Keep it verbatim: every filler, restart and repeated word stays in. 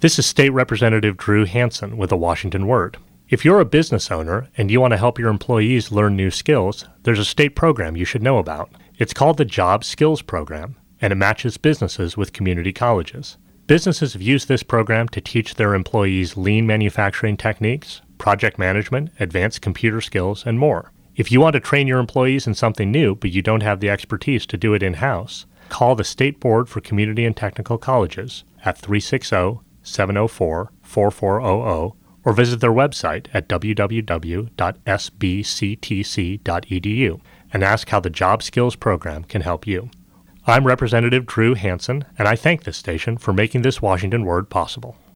This is State Representative Drew Hansen with the Washington Word. If you're a business owner and you want to help your employees learn new skills, there's a state program you should know about. It's called the Job Skills Program, and it matches businesses with community colleges. Businesses have used this program to teach their employees lean manufacturing techniques, project management, advanced computer skills, and more. If you want to train your employees in something new, but you don't have the expertise to do it in-house, call the State Board for Community and Technical Colleges at three six zero, seven zero four, four four zero zero or visit their website at w w w dot s b c t c dot e d u and ask how the Job Skills Program can help you. I'm Representative Drew Hansen, and I thank this station for making this Washington Word possible.